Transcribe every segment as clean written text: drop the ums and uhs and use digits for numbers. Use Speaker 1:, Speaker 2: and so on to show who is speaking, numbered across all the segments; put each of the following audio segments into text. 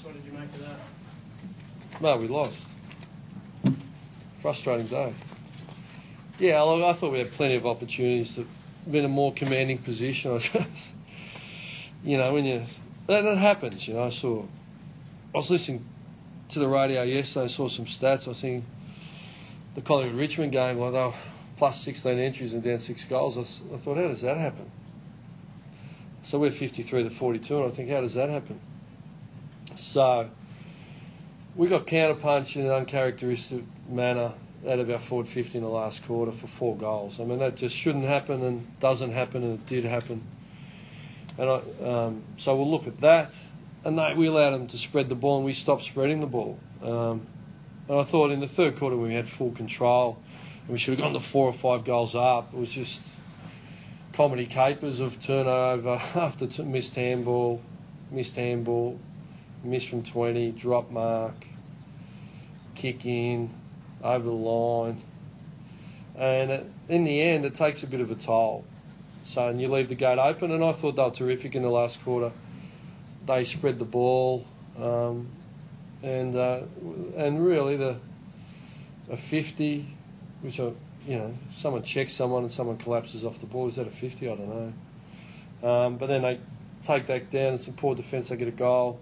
Speaker 1: What did you make of that?
Speaker 2: No, we lost. Frustrating day. Yeah, look, I thought we had plenty of opportunities to be in a more commanding position. I guess. That happens. I was listening to the radio yesterday. I saw some stats. I think the Collingwood-Richmond game, like they were plus 16 entries and down 6 goals. I thought, how does that happen? So we're 53-42, and I think, how does that happen? So we got counterpunched in an uncharacteristic manner out of our forward 50 in the last quarter for 4 goals. I mean, that just shouldn't happen and doesn't happen, and it did happen. And so we'll look at that. And we allowed them to spread the ball, and we stopped spreading the ball. And I thought in the third quarter we had full control, and we should have gone to 4 or 5 goals up. It was just comedy capers of turnover after missed handball, miss from 20, drop mark, kick in, over the line. And in the end, it takes a bit of a toll. So, and you leave the gate open, and I thought they were terrific in the last quarter. They spread the ball, and really a 50, which someone checks someone and someone collapses off the ball. Is that a 50? I don't know. But then they take that down. It's some poor defence. They get a goal.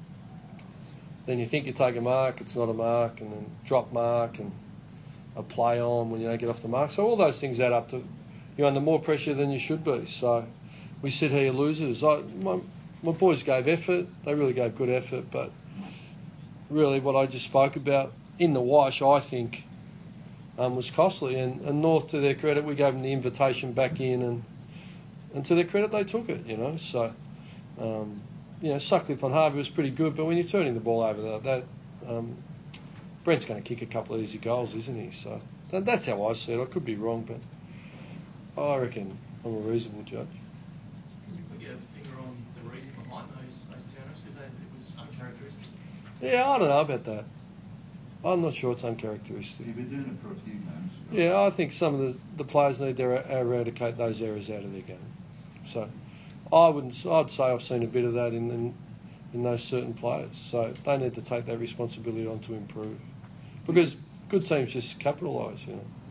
Speaker 2: Then you think you take a mark. It's not a mark, and then drop mark and a play on when you don't get off the mark. So all those things add up to you're under more pressure than you should be. So we sit here losers. My boys gave effort. They really gave good effort, but really what I just spoke about in the wash, I think, was costly. And North, to their credit, we gave them the invitation back in, and to their credit, they took it. So Sutcliffe on Harvey was pretty good, but when you're turning the ball over, Brent's going to kick a couple of easy goals, isn't he? So that's how I see it. I could be wrong, but I reckon I'm a reasonable judge.
Speaker 1: Can you put your finger on the reason behind those turnovers? Because it was uncharacteristic.
Speaker 2: Yeah, I don't know about that. I'm not sure it's uncharacteristic.
Speaker 3: You've been doing it for a few games.
Speaker 2: Yeah, I think some of the players need to eradicate those errors out of their game. So I'd say I've seen a bit of that in those certain players. So they need to take that responsibility on to improve. Because good teams just capitalise,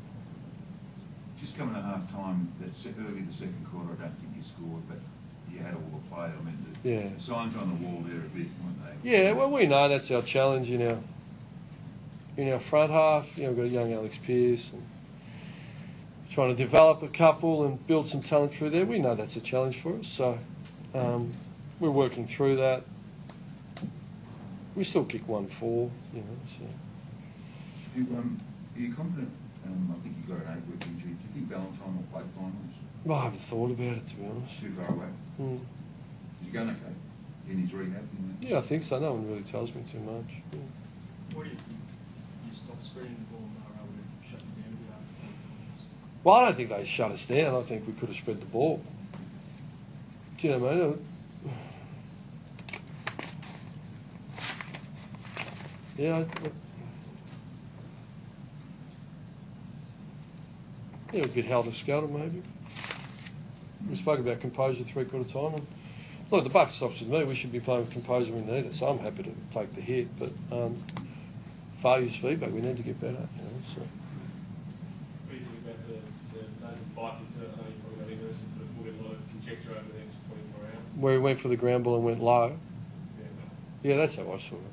Speaker 3: Just coming to half time, early the second quarter, I don't think you scored, but you had all the play. I mean, the signs on the wall there a bit, weren't they?
Speaker 2: Yeah, well, we know that's our challenge in our front half. We've got a young Alex Pearce and trying to develop a couple and build some talent through there. We know that's a challenge for us, so we're working through that. We still kick 1-4, So.
Speaker 3: Are you confident? I think you got an 8-week injury. Do you think Valentine will play finals?
Speaker 2: Well, I haven't thought about it, to be honest.
Speaker 3: Too far away? Is he going okay in his rehab?
Speaker 2: Yeah, I think so. No one really tells me too much. Yeah.
Speaker 1: What do you think? You stop spreading the ball and they were able to shut you down a bit after 4 quarters?
Speaker 2: Well, I don't think they shut us down. I think we could have spread the ball. Do you know what I mean? Yeah, a bit helter-skelter maybe. We spoke about composure 3/4 time. And look, the buck stops with me. We should be playing with composure when we need it. So I'm happy to take the hit. But failure's feedback. We need to get better. So.
Speaker 4: What do you think about the Nathan Fyfe? I know you probably got interested, but we'll get a lot of conjecture over the next 24 hours.
Speaker 2: Where he went for the ground ball and went low. Yeah, that's how I saw it.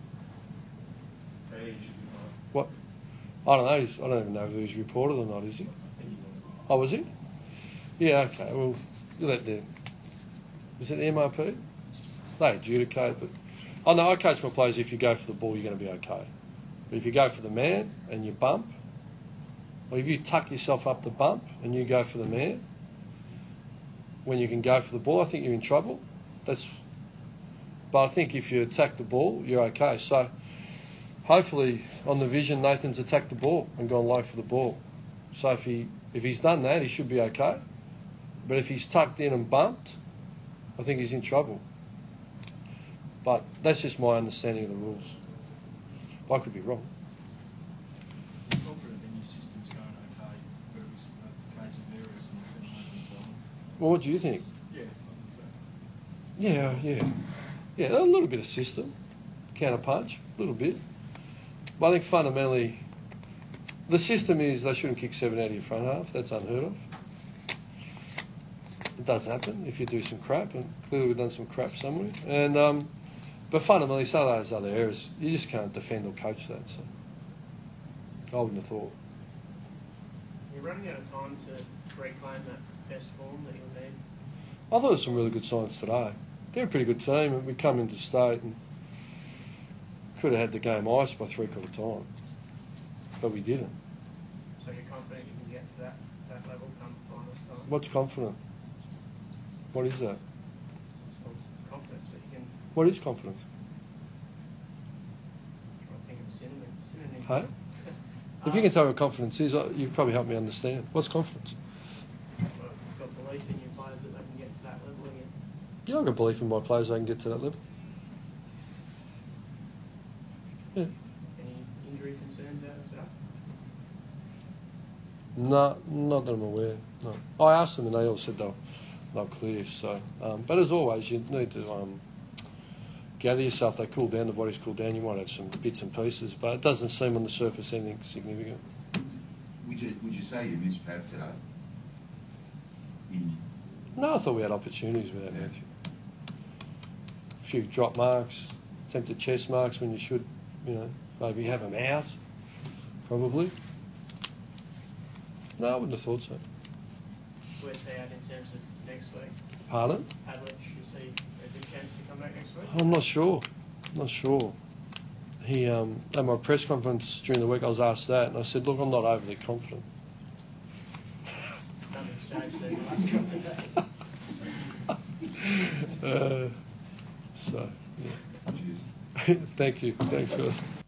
Speaker 2: What? I don't know. I don't even know if he was reported or not, is he? Oh, was he? Yeah, okay. Well, you let them. Is it the MRP? They adjudicate, but I know I coach my players, if you go for the ball, you're going to be okay. But if you go for the man and you bump, or if you tuck yourself up to bump and you go for the man, when you can go for the ball, I think you're in trouble. But I think if you attack the ball, you're okay. So hopefully on the vision, Nathan's attacked the ball and gone low for the ball. So if he's done that, he should be okay. But if he's tucked in and bumped, I think he's in trouble. But that's just my understanding of the rules. I could be wrong.
Speaker 1: I'm confident in your system's going okay, but it was a case of errors and
Speaker 2: Well, what do you think?
Speaker 1: Yeah, I think so.
Speaker 2: Yeah, a little bit of system. counter punch a little bit. But I think fundamentally, the system is they shouldn't kick 7 out of your front half. That's unheard of. It does happen if you do some crap, and clearly we've done some crap somewhere. And but fundamentally, some of those other areas, you just can't defend or coach that. So I wouldn't have thought.
Speaker 5: You're running out of time to reclaim that best form that you'll need.
Speaker 2: I thought there was some really good signs today. They're a pretty good team, and we come into state and could have had the game iced by 3/4 time, but we didn't.
Speaker 5: So you're confident you can get to that level come finals time?
Speaker 2: What's confident? What is that?
Speaker 5: Well, confidence that you can.
Speaker 2: What is confidence?
Speaker 5: Try to think of a synonym.
Speaker 2: Hey? If you can tell me what confidence is, you can probably help me understand. What's confidence?
Speaker 5: Well, you've got belief in your players that they can get to that level again.
Speaker 2: Yeah, I've got belief in my players they can get to that level. Yeah.
Speaker 5: Any injury concerns out of that?
Speaker 2: No, not that I'm aware. No. I asked them and they all said they're clear. So, but as always, you need to gather yourself. They cool down, the body's cool down. You might have some bits and pieces, but it doesn't seem on the surface anything significant.
Speaker 3: Would you say you missed Pat today?
Speaker 2: No, I thought we had opportunities with that, Matthew. A few drop marks, attempted chest marks when you should, maybe have them out, probably. No, I wouldn't have thought so.
Speaker 5: Where's he at in terms of next week?
Speaker 2: Pardon?
Speaker 5: Hadlich, is he a good chance to come back next week?
Speaker 2: I'm not sure. He, at my press conference during the week, I was asked that, and I said, look, I'm not overly confident.
Speaker 5: Nothing's changed in the last couple of days.
Speaker 2: So, yeah.
Speaker 3: Cheers.
Speaker 2: Thank you. Thanks, guys.